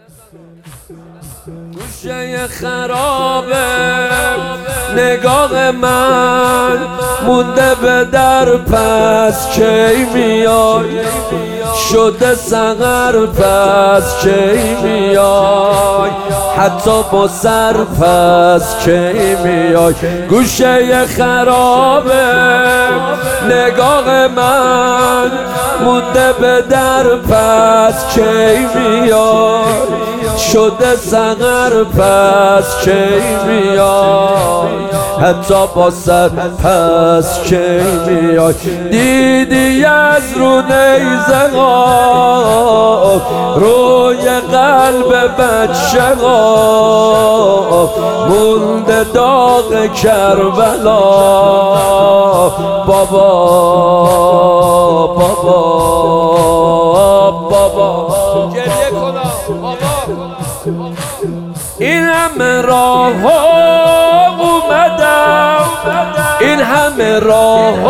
گوشه خرابه نگاه من مونده به در، پس کی میای؟ شده سحر، پس کی میای؟ حتی با سر، پس کی میای؟ گوشه خرابه نگاه من مونده به در، پس کی میای؟ شده سحر، پس کی میای؟ حتی با سر، پس کی میای؟ دیدی از رو نیزه ها روی قلب بچه ها مونده داغ کربلا. بابا بابا بابا گریه کنم بابا. این همه راه اومدم، این همه راه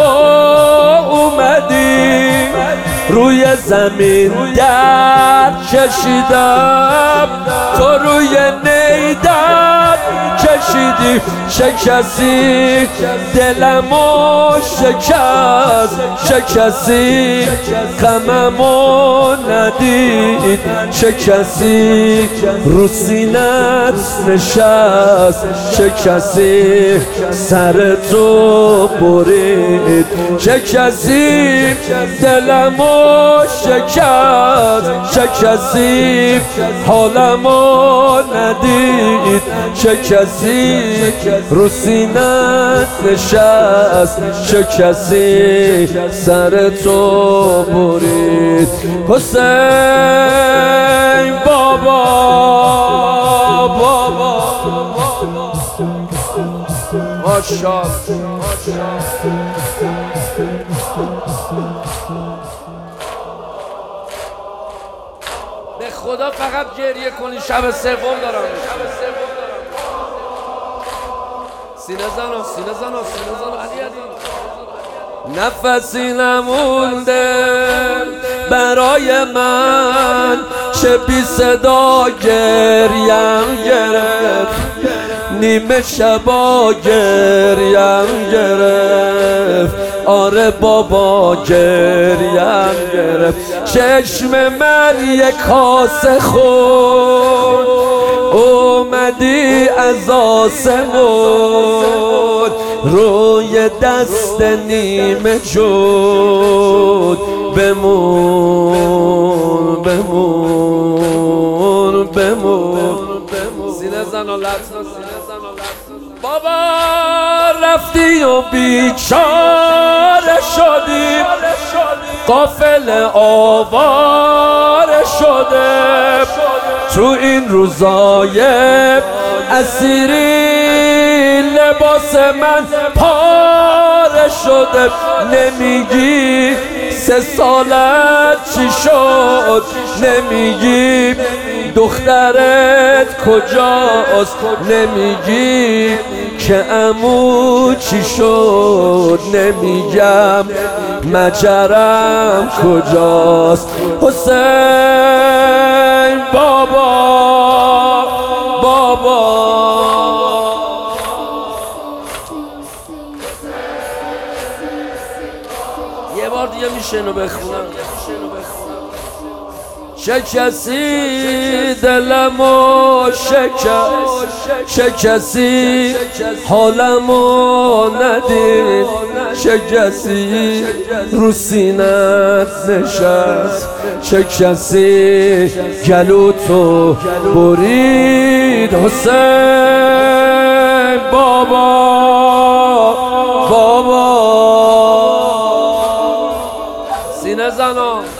اومدی، روی زمین در کشیدم، تو روی نیدم کشیدی. چه کسی دلمو شکست، چه کسی غممو ندید، چه کسی رو سینت نشست، چه کسی سر تو برید، چه کسی دلمو شکست، چه کسی حالمو ندید، چه کسی رو سینت نشست، چه کسی سر تو برید. حسین بابا بابا ماشاءالله. به خدا فقط گریه کنی، شب سوم دارم. سینه زنو سینه زنو سینه زنو علی علی. نفسی نمونده برای من، چه بی صدا گریم گرفت، نیمه شبا گریم گرفت، آره بابا گریم گرفت. چشم من یک کاسه خون اومدی از آسمون، روی دست نیمه جود بمون بمون بمون. سینه زن و لطن، سینه زن و لطن. بابا رفتی و بیچاره شدیم، قافل آواره شده، تو این روزای اسیری لباس من پاره شده. نمیگی 3 سالت چی شد، نمیگی دخترت کجاست، نمیگی که عمو چی شد، نمیگم مجرم کجاست. حسین بابا بابا یه بار دیگه میشه اینو بخونم. چه کسی دلمو شکست، چه کسی حالمو ندید، چه کسی رو سینت نشست، چه کسی گلوتو برید. حسین بابا بابا سینه زنان.